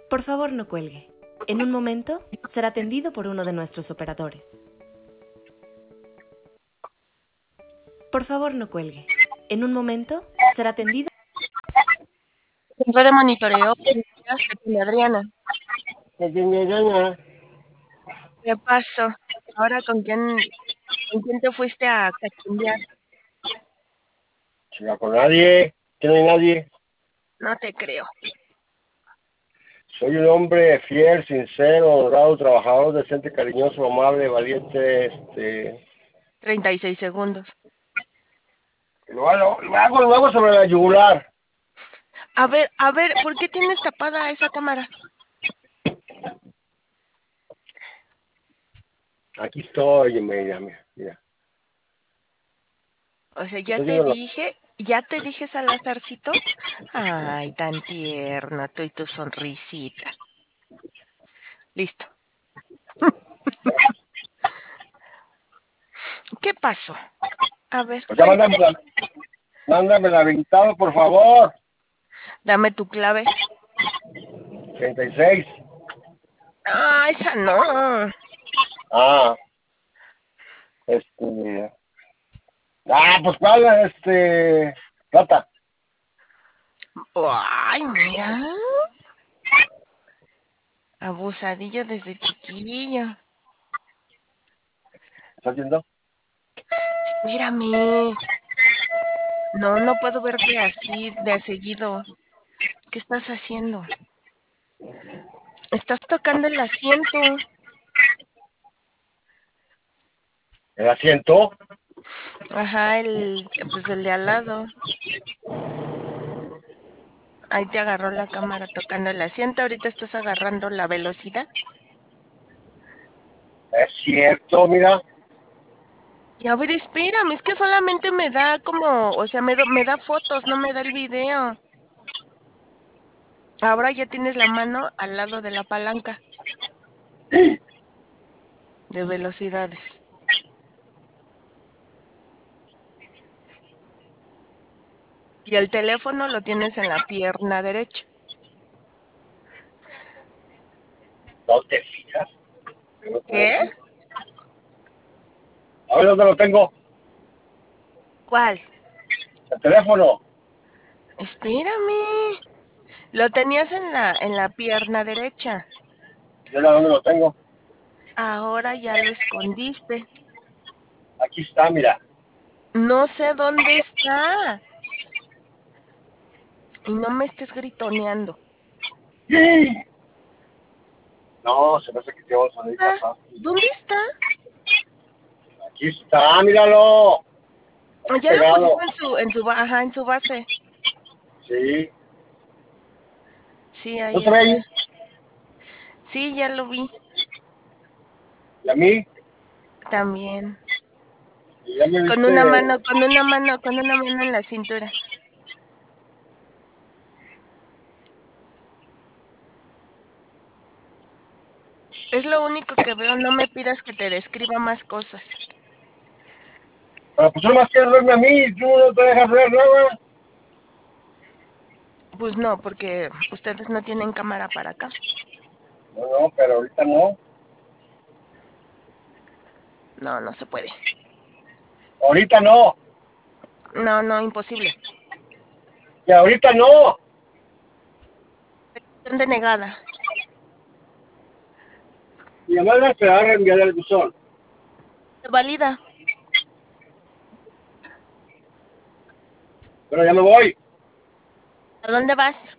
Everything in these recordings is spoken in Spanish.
Por favor, no cuelgue. En un momento será atendido por uno de nuestros operadores. Por favor, no cuelgue. En un momento será atendido. Centro de monitoreo, buenos días, ¿qué tiene Adriana? ¿Qué pasó? Ahora, ¿con quién te fuiste a cachimbear? Con nadie, que no hay nadie. No te creo. Soy un hombre fiel, sincero, honrado, trabajador, decente, cariñoso, amable, valiente, 36 segundos. lo hago sobre la yugular. A ver, ¿por qué tienes tapada esa cámara? Aquí estoy, mira. O sea, Estoy viendo ya te dije Salazarcito. Ay, tan tierno, tú y tu sonrisita. Listo. ¿Qué pasó? A ver, pues ya cuéntame. mándame la habilitado, por favor. Dame tu clave. 36. Ah, esa no. Ah, pues cuál, plata. Ay, mira. Abusadillo desde chiquillo. ¿Estás viendo? Espérame. No, no puedo verte así de seguido. ¿Qué estás haciendo? Estás tocando el asiento. El asiento. Ajá, pues el de al lado. Ahí te agarró la cámara tocando el asiento. Ahorita estás agarrando la velocidad. Es cierto, mira. Y a ver, espérame, es que solamente me da o sea, me da fotos, no me da el video. Ahora ya tienes la mano al lado de la palanca de velocidades. Y el teléfono lo tienes en la pierna derecha. No te fijas. ¿Qué? A ver dónde lo tengo. ¿Cuál? El teléfono. Espérame. Lo tenías en la pierna derecha. Yo no dónde lo tengo. Ahora ya lo escondiste. Aquí está, mira. No sé dónde está. Y no me estés gritoneando. No, se me hace que te vamos a salir Ah, pasado. ¿dónde está? Aquí está, míralo. Aquí Ya lo pegado. pusiste ajá, en su base. Sí. Sí, ¿No ahí se ve ahí? está. Sí, ya lo vi. Y a mí. También. Y ya me Con viste. una mano, con una mano en la cintura. Es lo único que veo. No me pidas que te describa más cosas. Pero pues solo más quieres verme a mí. Tú no te dejas ver nada. Pues no, porque ustedes no tienen cámara para acá. No, pero ahorita no. No, no se puede. Ahorita no. No, no, imposible. Y ahorita no. Petición denegada. Mi mamá va a esperar a enviar el buzón. Válida. Pero ya me voy. ¿A dónde vas?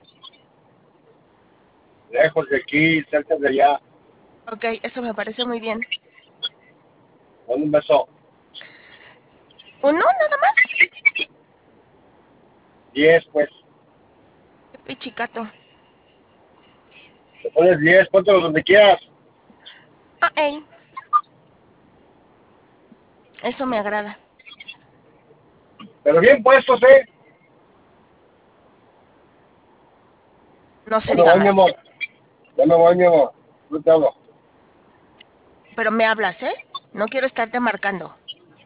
Lejos de aquí, cerca de allá. Ok, eso me parece muy bien. Con un beso. ¿Uno nada más? 10, pues. Qué pichicato. Te pones 10, póntelo donde quieras. Ah, eso me agrada. Pero bien puestos, ¿eh? No Ya se me diga voy, mi más. amor. Ya me voy, mi amor. No te hablo. Pero me hablas, ¿eh? No quiero estarte marcando.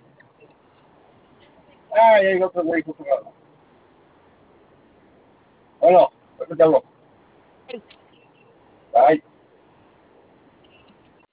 Ay, hay otro médico. Bueno, no te hablo. Bye.